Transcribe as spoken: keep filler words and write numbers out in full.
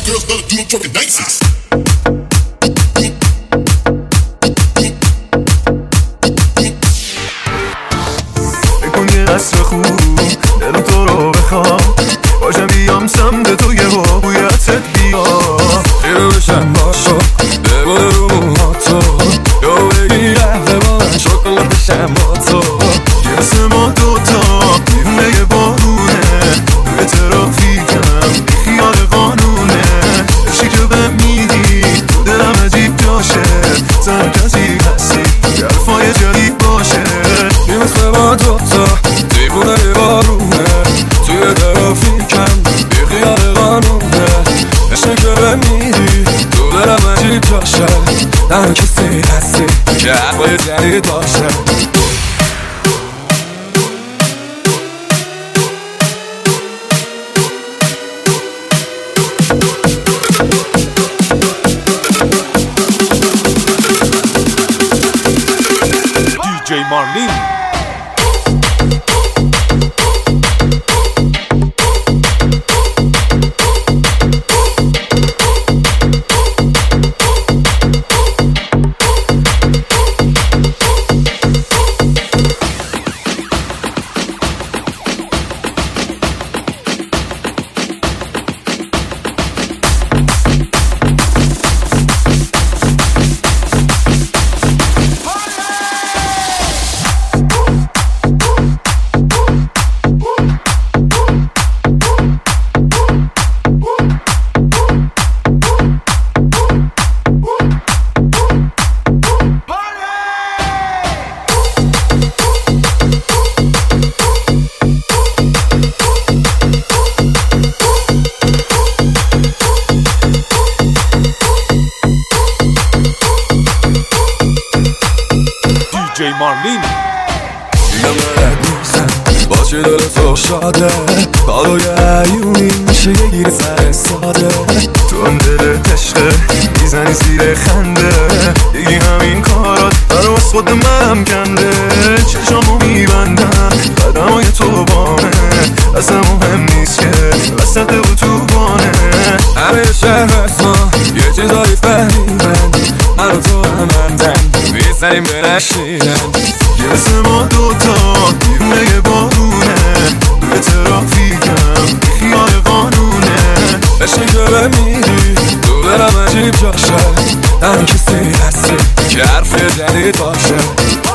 girls love to do them twerking nices. بکن یه قصر خوب دلم تو رو بخوام باشم بیام سمت تو یه بویتت بیا خیره بشم باشو بگل رو موهاتو یا بگی قهوه با من شکلات بشم با تو یه مثل ما دوتا دیونه یه بارونه توی ترافیکم خیال قانونه عشقی که به میدی تو دلم عجیب جاشه زن کسی هستی که حرفای جدید باشه یه مثل ما دوتا دیونه یه بارونه توی ترافیکم بی خیال قانونه عشقی که به میدی تو دلم عجیب جاشه زن کسی هستی که حرفای جدید باشه دی جی مارلین دی جی مارلین دیگه مرد نیستم باشه دل تو شاده بالای عیونی میشه یه گیر سر ساده تو هم دلت عشقه میزنی زیر خنده یکی همین کارات برا از خود منم کنده چشامو میبندم قدم های تو بانه اصلا مهم نیست که وسط اتوبانه همه شهر ما یه چیزایی فهمیدن من و تو همندن میزنیم به نشیدن یه مثل ما دوتا دیونه یه بارونه توی ترافیکم خیال قانونه عشقی که به میدی تو دلم عجیب جاشه تنها کسی هستی که حرف جدید باشه